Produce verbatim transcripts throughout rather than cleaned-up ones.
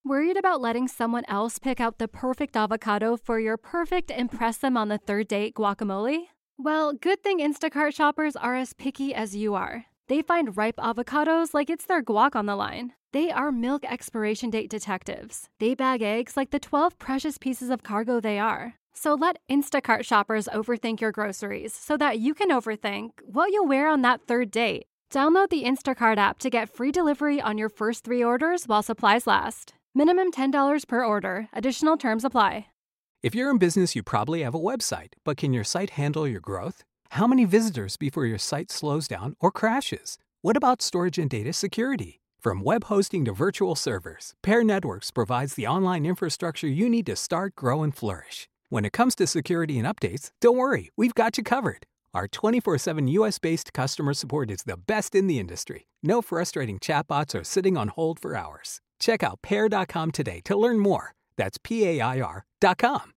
Worried about letting someone else pick out the perfect avocado for your perfect impress them on the third date guacamole? Well, good thing Instacart shoppers are as picky as you are. They find ripe avocados like it's their guac on the line. They are milk expiration date detectives. They bag eggs like the twelve precious pieces of cargo they are. So let Instacart shoppers overthink your groceries so that you can overthink what you'll wear on that third date. Download the Instacart app to get free delivery on your first three orders while supplies last. Minimum ten dollars per order. Additional terms apply. If you're in business, you probably have a website, but can your site handle your growth? How many visitors before your site slows down or crashes? What about storage and data security? From web hosting to virtual servers, Pair Networks provides the online infrastructure you need to start, grow, and flourish. When it comes to security and updates, don't worry, we've got you covered. Our twenty-four seven U S-based customer support is the best in the industry. No frustrating chatbots or sitting on hold for hours. Check out pair dot com today to learn more. That's P A I R dot com.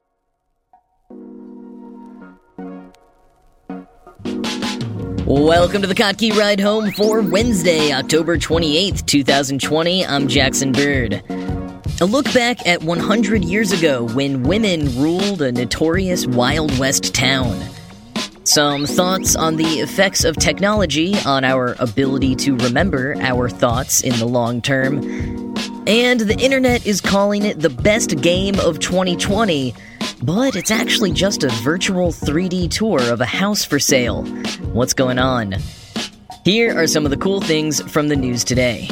Welcome to the Kottke Ride Home for Wednesday, October twenty-eighth, twenty twenty. I'm Jackson Bird. A look back at one hundred years ago when women ruled a notorious Wild West town. Some thoughts on the effects of technology on our ability to remember our thoughts in the long term. And the internet is calling it the best game of twenty twenty, but it's actually just a virtual three D tour of a house for sale. What's going on? Here are some of the cool things from the news today.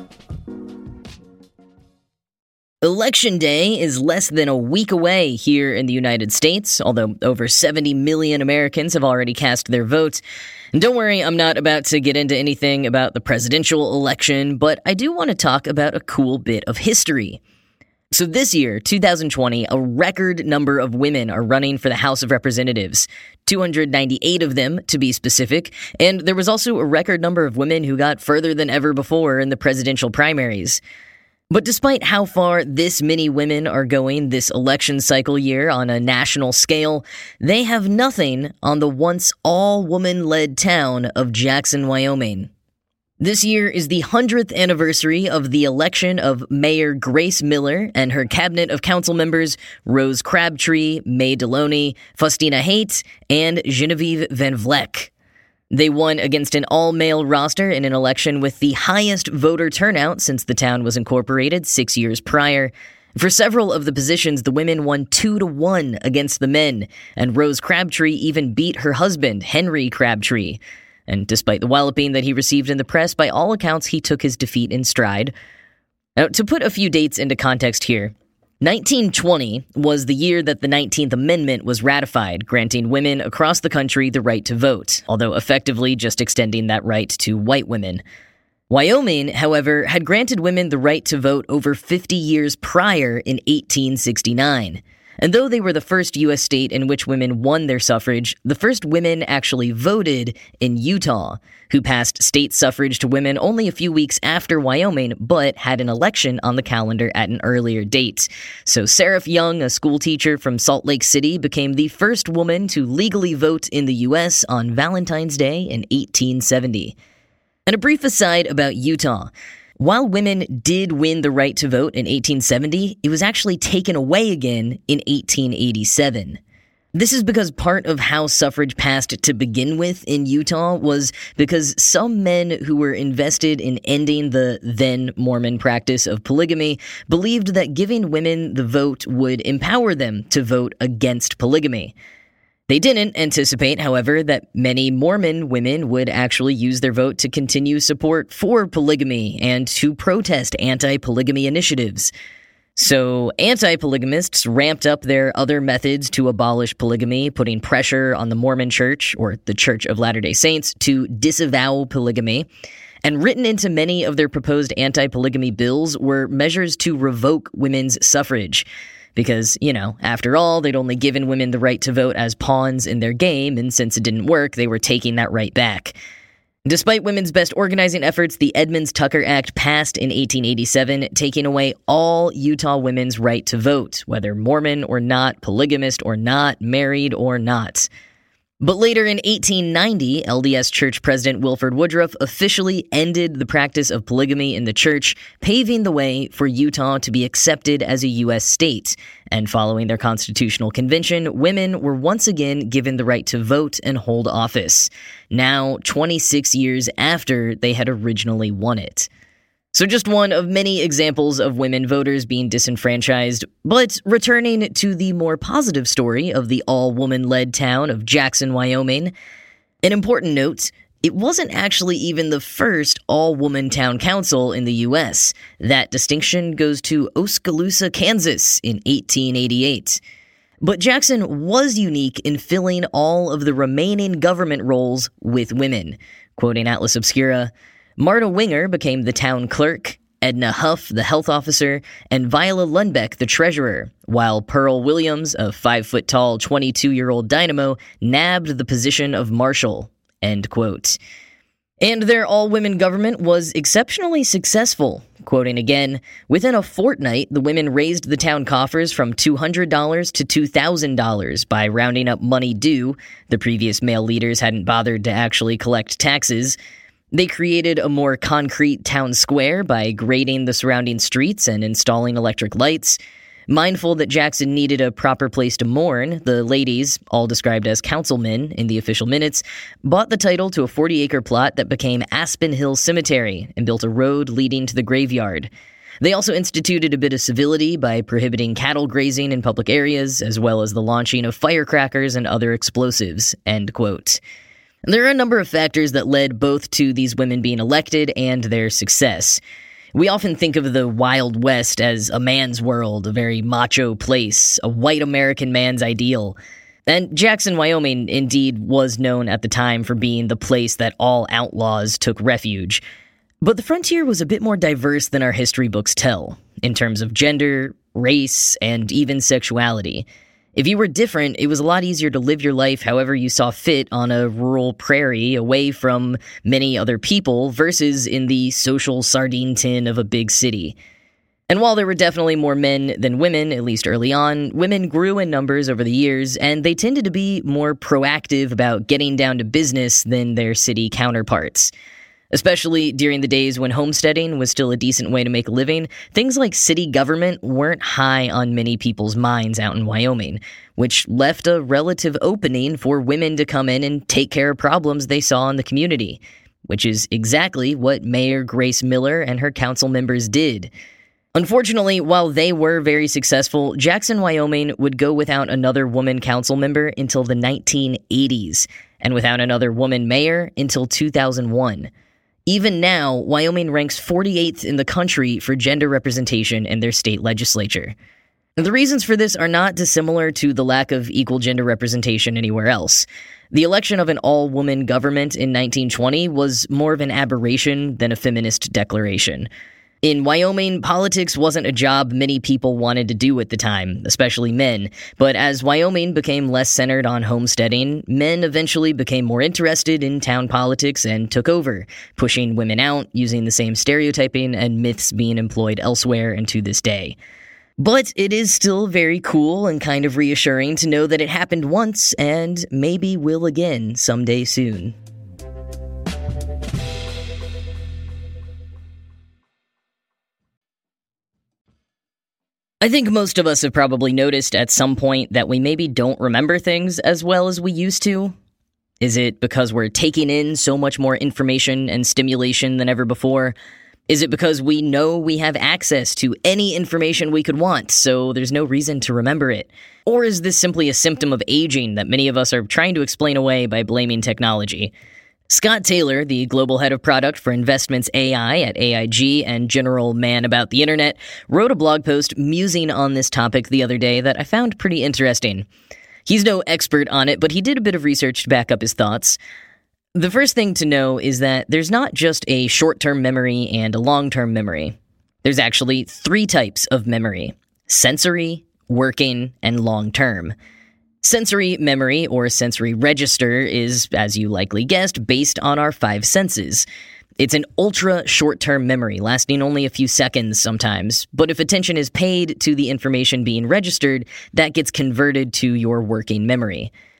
Election Day is less than a week away here in the United States, although over seventy million Americans have already cast their votes. And don't worry, I'm not about to get into anything about the presidential election, but I do want to talk about a cool bit of history. So this year, two thousand twenty, a record number of women are running for the House of Representatives, two hundred ninety-eight of them to be specific, and there was also a record number of women who got further than ever before in the presidential primaries. But despite how far this many women are going this election cycle year on a national scale, they have nothing on the once all-woman-led town of Jackson, Wyoming. This year is the hundredth anniversary of the election of Mayor Grace Miller and her cabinet of council members Rose Crabtree, May Deloney, Faustina Haight, and Genevieve Van Vleck. They won against an all-male roster in an election with the highest voter turnout since the town was incorporated six years prior. For several of the positions, the women won two to one against the men, and Rose Crabtree even beat her husband, Henry Crabtree. And despite the walloping that he received in the press, by all accounts, he took his defeat in stride. Now, to put a few dates into context here, nineteen twenty was the year that the nineteenth Amendment was ratified, granting women across the country the right to vote, although effectively just extending that right to white women. Wyoming, however, had granted women the right to vote over fifty years prior in eighteen sixty-nine. And though they were the first U S state in which women won their suffrage, the first women actually voted in Utah, who passed state suffrage to women only a few weeks after Wyoming, but had an election on the calendar at an earlier date. So Seraph Young, a school teacher from Salt Lake City, became the first woman to legally vote in the U S on Valentine's Day in eighteen seventy. And a brief aside about Utah. While women did win the right to vote in eighteen seventy, it was actually taken away again in eighteen eighty-seven. This is because part of how suffrage passed to begin with in Utah was because some men who were invested in ending the then Mormon practice of polygamy believed that giving women the vote would empower them to vote against polygamy. They didn't anticipate, however, that many Mormon women would actually use their vote to continue support for polygamy and to protest anti-polygamy initiatives. So anti-polygamists ramped up their other methods to abolish polygamy, putting pressure on the Mormon Church, or the Church of Latter-day Saints, to disavow polygamy. And written into many of their proposed anti-polygamy bills were measures to revoke women's suffrage. Because, you know, after all, they'd only given women the right to vote as pawns in their game, and since it didn't work, they were taking that right back. Despite women's best organizing efforts, the Edmunds-Tucker Act passed in eighteen eighty-seven, taking away all Utah women's right to vote, whether Mormon or not, polygamist or not, married or not. But later in eighteen ninety, L D S Church President Wilford Woodruff officially ended the practice of polygamy in the church, paving the way for Utah to be accepted as a U S state. And following their constitutional convention, women were once again given the right to vote and hold office, now twenty-six years after they had originally won it. So just one of many examples of women voters being disenfranchised, but returning to the more positive story of the all-woman-led town of Jackson, Wyoming. An important note, it wasn't actually even the first all-woman town council in the U S. That distinction goes to Oskaloosa, Kansas in eighteen eighty-eight. But Jackson was unique in filling all of the remaining government roles with women. Quoting Atlas Obscura, Marta Winger became the town clerk, Edna Huff the health officer, and Viola Lundbeck the treasurer, while Pearl Williams, a five-foot-tall, twenty-two-year-old dynamo, nabbed the position of marshal. End quote. And their all-women government was exceptionally successful. Quoting again, within a fortnight, the women raised the town coffers from two hundred dollars to two thousand dollars by rounding up money due. The previous male leaders hadn't bothered to actually collect taxes. They created a more concrete town square by grading the surrounding streets and installing electric lights. Mindful that Jackson needed a proper place to mourn, the ladies, all described as councilmen in the official minutes, bought the title to a forty-acre plot that became Aspen Hill Cemetery and built a road leading to the graveyard. They also instituted a bit of civility by prohibiting cattle grazing in public areas, as well as the launching of firecrackers and other explosives. End quote. There are a number of factors that led both to these women being elected and their success. We often think of the Wild West as a man's world, a very macho place, a white American man's ideal. And Jackson, Wyoming, indeed was known at the time for being the place that all outlaws took refuge. But the frontier was a bit more diverse than our history books tell, in terms of gender, race, and even sexuality. If you were different, it was a lot easier to live your life however you saw fit on a rural prairie away from many other people versus in the social sardine tin of a big city. And while there were definitely more men than women, at least early on, women grew in numbers over the years, and they tended to be more proactive about getting down to business than their city counterparts. Especially during the days when homesteading was still a decent way to make a living, things like city government weren't high on many people's minds out in Wyoming, which left a relative opening for women to come in and take care of problems they saw in the community, which is exactly what Mayor Grace Miller and her council members did. Unfortunately, while they were very successful, Jackson, Wyoming would go without another woman council member until the nineteen eighties, and without another woman mayor until two thousand one. Even now, Wyoming ranks forty-eighth in the country for gender representation in their state legislature. The reasons for this are not dissimilar to the lack of equal gender representation anywhere else. The election of an all-woman government in nineteen twenty was more of an aberration than a feminist declaration. In Wyoming, politics wasn't a job many people wanted to do at the time, especially men. But as Wyoming became less centered on homesteading, men eventually became more interested in town politics and took over, pushing women out, using the same stereotyping and myths being employed elsewhere and to this day. But it is still very cool and kind of reassuring to know that it happened once and maybe will again someday soon. I think most of us have probably noticed at some point that we maybe don't remember things as well as we used to. Is it because we're taking in so much more information and stimulation than ever before? Is it because we know we have access to any information we could want, so there's no reason to remember it? Or is this simply a symptom of aging that many of us are trying to explain away by blaming technology? Scott Taylor, the global head of product for Investments A I at A I G and general man about the internet, wrote a blog post musing on this topic the other day that I found pretty interesting. He's no expert on it, but he did a bit of research to back up his thoughts. The first thing to know is that there's not just a short-term memory and a long-term memory. There's actually three types of memory: sensory, working, and long-term. Sensory memory, or sensory register, is, as you likely guessed, based on our five senses. It's an ultra short-term memory, lasting only a few seconds sometimes, but if attention is paid to the information being registered, that gets converted to your working memory.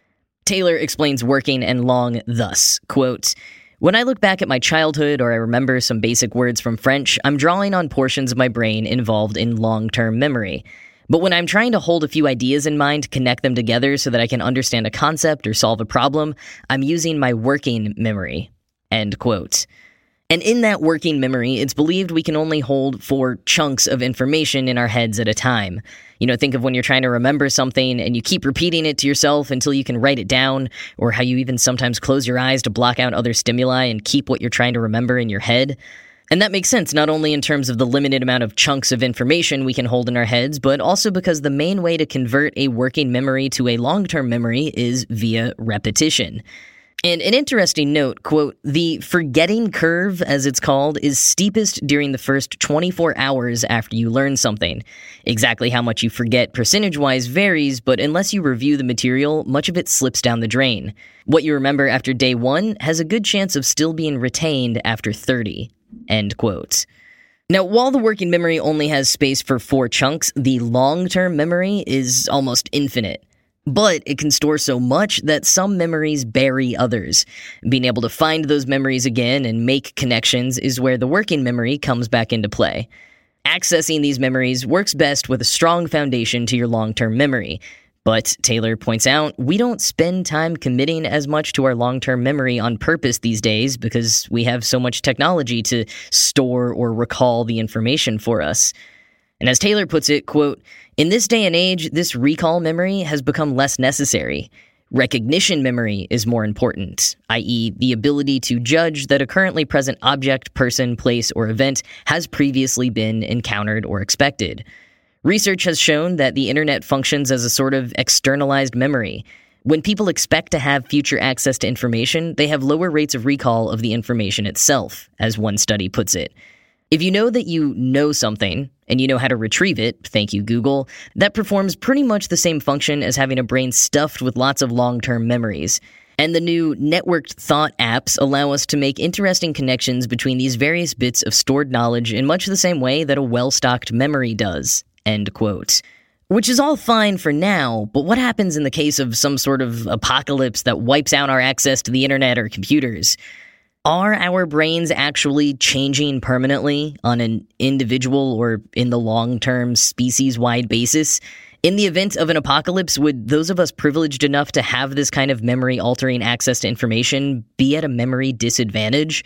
Taylor explains working and long thus, quote, "When I look back at my childhood or I remember some basic words from French, I'm drawing on portions of my brain involved in long-term memory. But when I'm trying to hold a few ideas in mind, connect them together so that I can understand a concept or solve a problem, I'm using my working memory." End quote. And in that working memory, it's believed we can only hold four chunks of information in our heads at a time. You know, think of when you're trying to remember something and you keep repeating it to yourself until you can write it down, or how you even sometimes close your eyes to block out other stimuli and keep what you're trying to remember in your head. And that makes sense not only in terms of the limited amount of chunks of information we can hold in our heads, but also because the main way to convert a working memory to a long-term memory is via repetition. And an interesting note, quote, "The forgetting curve, as it's called, is steepest during the first twenty-four hours after you learn something. Exactly how much you forget percentage-wise varies, but unless you review the material, much of it slips down the drain. What you remember after day one has a good chance of still being retained after thirty. End quote. Now, while the working memory only has space for four chunks, the long-term memory is almost infinite. But it can store so much that some memories bury others. Being able to find those memories again and make connections is where the working memory comes back into play. Accessing these memories works best with a strong foundation to your long-term memory. But, Taylor points out, we don't spend time committing as much to our long-term memory on purpose these days because we have so much technology to store or recall the information for us. And as Taylor puts it, quote, "In this day and age, this recall memory has become less necessary. Recognition memory is more important, that is the ability to judge that a currently present object, person, place, or event has previously been encountered or expected. Research has shown that the internet functions as a sort of externalized memory. When people expect to have future access to information, they have lower rates of recall of the information itself, as one study puts it. If you know that you know something, and you know how to retrieve it, thank you Google, that performs pretty much the same function as having a brain stuffed with lots of long-term memories. And the new networked thought apps allow us to make interesting connections between these various bits of stored knowledge in much the same way that a well-stocked memory does." End quote. Which is all fine for now, but what happens in the case of some sort of apocalypse that wipes out our access to the internet or computers? Are our brains actually changing permanently on an individual or in the long-term species-wide basis? In the event of an apocalypse, would those of us privileged enough to have this kind of memory-altering access to information be at a memory disadvantage?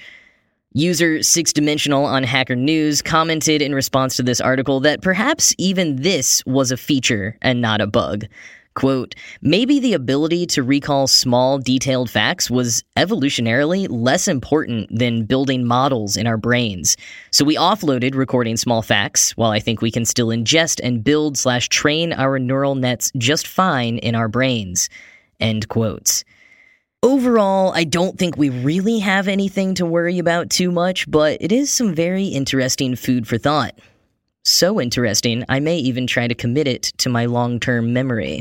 User Six Dimensional on Hacker News commented in response to this article that perhaps even this was a feature and not a bug. Quote, "Maybe the ability to recall small, detailed facts was evolutionarily less important than building models in our brains. So we offloaded recording small facts, while I think we can still ingest and build slash train our neural nets just fine in our brains." End quote. Overall, I don't think we really have anything to worry about too much, but it is some very interesting food for thought. So interesting, I may even try to commit it to my long-term memory.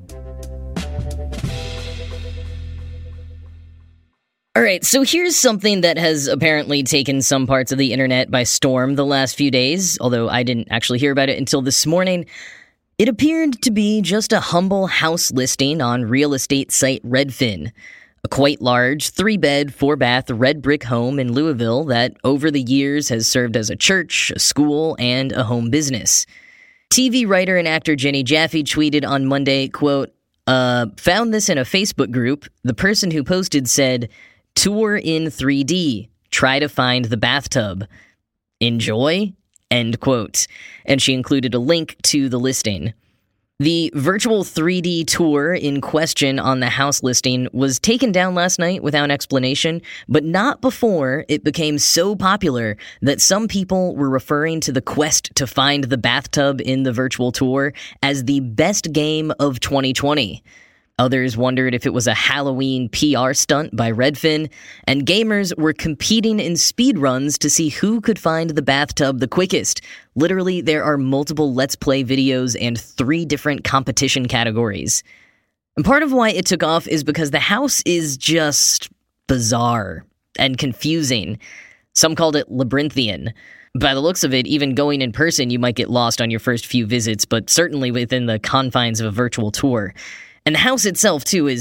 Alright, so here's something that has apparently taken some parts of the internet by storm the last few days, although I didn't actually hear about it until this morning. It appeared to be just a humble house listing on real estate site Redfin. A quite large, three-bed, four-bath red brick home in Louisville that over the years has served as a church, a school, and a home business. T V writer and actor Jenny Jaffe tweeted on Monday, quote, uh, "Found this in a Facebook group. The person who posted said, 'Tour in three D. Try to find the bathtub. Enjoy?' End quote." And she included a link to the listing. The virtual three D tour in question on the house listing was taken down last night without explanation, but not before it became so popular that some people were referring to the quest to find the bathtub in the virtual tour as the best game of twenty twenty. Others wondered if it was a Halloween P R stunt by Redfin, and gamers were competing in speedruns to see who could find the bathtub the quickest. Literally, there are multiple Let's Play videos and three different competition categories. And part of why it took off is because the house is just bizarre and confusing. Some called it labyrinthian. By the looks of it, even going in person, you might get lost on your first few visits, but certainly within the confines of a virtual tour. And the house itself, too, is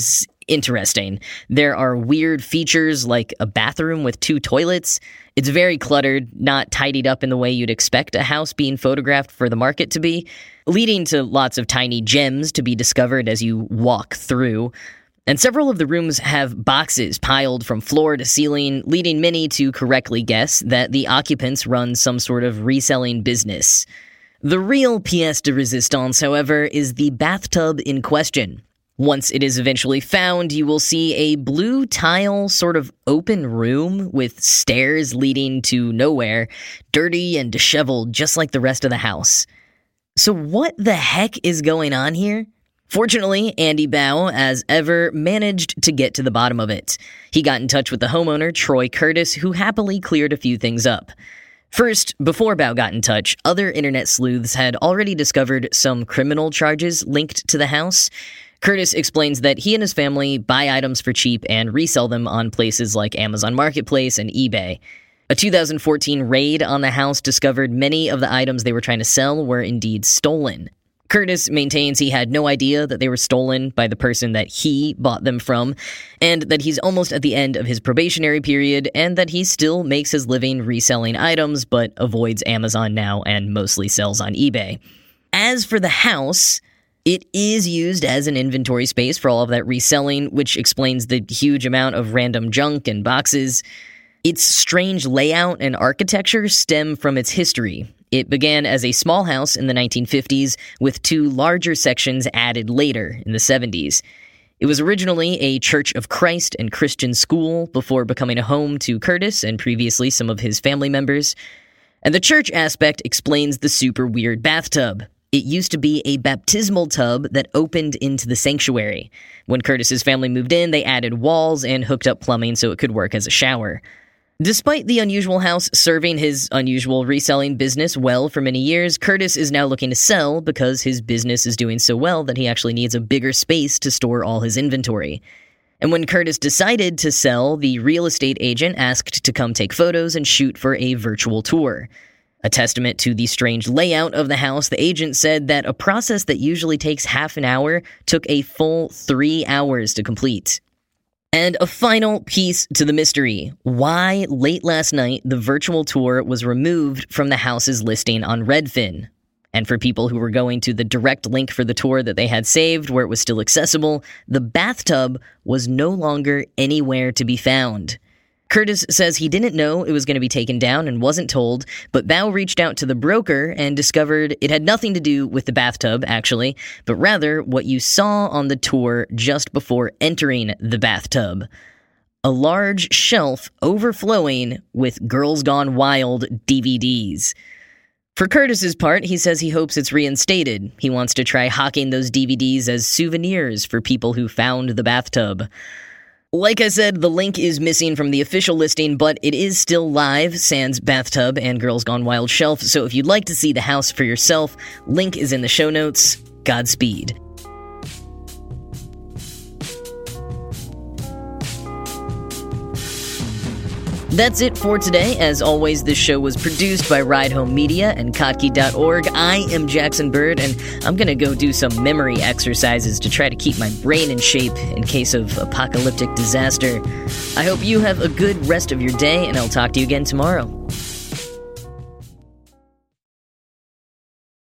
interesting. There are weird features like a bathroom with two toilets. It's very cluttered, not tidied up in the way you'd expect a house being photographed for the market to be, leading to lots of tiny gems to be discovered as you walk through. And several of the rooms have boxes piled from floor to ceiling, leading many to correctly guess that the occupants run some sort of reselling business. The real pièce de résistance, however, is the bathtub in question. Once it is eventually found, you will see a blue tile sort of open room with stairs leading to nowhere, dirty and disheveled just like the rest of the house. So what the heck is going on here? Fortunately, Andy Bao, as ever, managed to get to the bottom of it. He got in touch with the homeowner, Troy Curtis, who happily cleared a few things up. First, before Bao got in touch, other internet sleuths had already discovered some criminal charges linked to the house. Curtis explains that he and his family buy items for cheap and resell them on places like Amazon Marketplace and eBay. A two thousand fourteen raid on the house discovered many of the items they were trying to sell were indeed stolen. Curtis maintains he had no idea that they were stolen by the person that he bought them from, and that he's almost at the end of his probationary period, and that he still makes his living reselling items, but avoids Amazon now and mostly sells on eBay. As for the house, it is used as an inventory space for all of that reselling, which explains the huge amount of random junk and boxes. Its strange layout and architecture stem from its history. It began as a small house in the nineteen fifties, with two larger sections added later in the seventies. It was originally a Church of Christ and Christian school before becoming a home to Curtis and previously some of his family members. And the church aspect explains the super weird bathtub. It used to be a baptismal tub that opened into the sanctuary. When Curtis's family moved in, they added walls and hooked up plumbing so it could work as a shower. Despite the unusual house serving his unusual reselling business well for many years, Curtis is now looking to sell because his business is doing so well that he actually needs a bigger space to store all his inventory. And when Curtis decided to sell, the real estate agent asked to come take photos and shoot for a virtual tour. A testament to the strange layout of the house, the agent said that a process that usually takes half an hour took a full three hours to complete. And a final piece to the mystery: why, late last night, the virtual tour was removed from the house's listing on Redfin. And for people who were going to the direct link for the tour that they had saved, where it was still accessible, the bathtub was no longer anywhere to be found. Curtis says he didn't know it was going to be taken down and wasn't told, but Bao reached out to the broker and discovered it had nothing to do with the bathtub, actually, but rather what you saw on the tour just before entering the bathtub. A large shelf overflowing with Girls Gone Wild D V Ds. For Curtis's part, he says he hopes it's reinstated. He wants to try hawking those D V Ds as souvenirs for people who found the bathtub. Like I said, the link is missing from the official listing, but it is still live, sans bathtub and Girls Gone Wild shelf, so if you'd like to see the house for yourself, link is in the show notes. Godspeed. That's it for today. As always, this show was produced by Ride Home Media and Kottke dot org. I am Jackson Bird, and I'm gonna go do some memory exercises to try to keep my brain in shape in case of apocalyptic disaster. I hope you have a good rest of your day, and I'll talk to you again tomorrow.